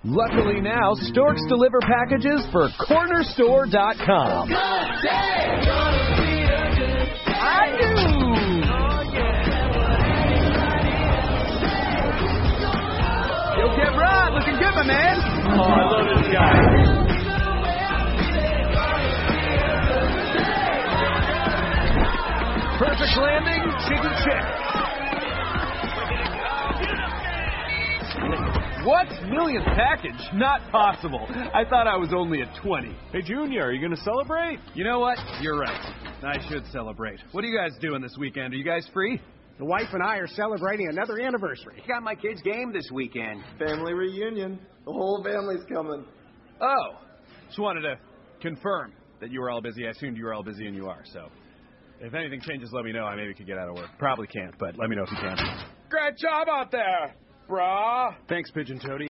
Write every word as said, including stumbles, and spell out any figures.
Luckily now, Storks deliver packages for corner store dot com. Good day! Gonna be a good day. I do! Yo, Kev Rod, looking good, my man. Oh, I love this guy. Perfect landing, chicken check. What? Millionth package? Not possible. I thought I was only at twenty. Hey, Junior, are you going to celebrate? You know what? You're right. I should celebrate. What are you guys doing this weekend? Are you guys free? The wife and I are celebrating another anniversary. Got my kid's game this weekend. Family reunion. The whole family's coming. Oh. Just wanted to confirm that you were all busy. I assumed you were all busy, and you are, so... If anything changes, let me know. I maybe could get out of work. Probably can't, but let me know if you can. Great job out there, brah. Thanks, Pigeon Toady.